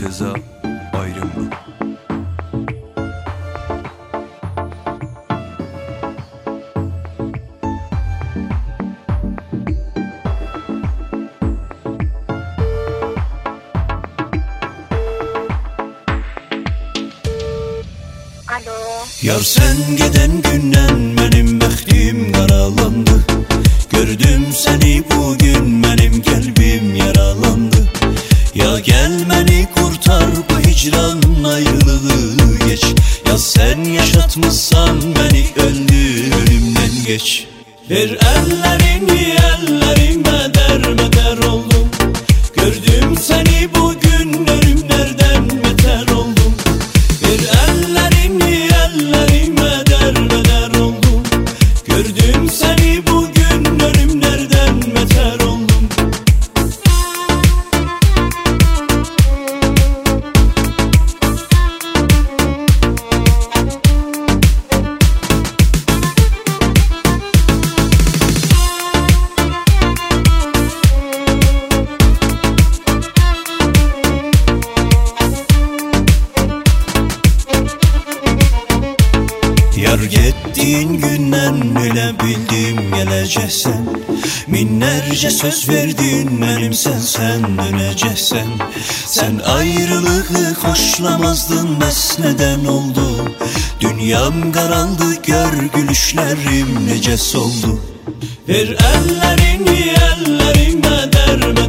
Mürteza Ayrım. Yar sen giden günden benim bəxtim qaralandı. Gördüm seni bugün benim kalbim yaralandı. Ya gel beni kurtar bu hicran ayrılığı geç. Ya sen yaşatmışsan beni öldür ölümden geç. Ver ellerini ellerime dermeder oldum. Gördüm seni bugün ölümlerden beter oldum. Ver ellerini ellerime derbeder oldum. Gördüm seni bugün ölümlerden beter oldum. Yar gittiğin günden öyle bildim geleceksen. Minlerce söz verdin benimsen sen döneceksen. Sen ayrılığı hoşlamazdın bes neden oldu? Dünyam karaldı gör gülüşlerim nece soldu. Ver ellerini ellerime derme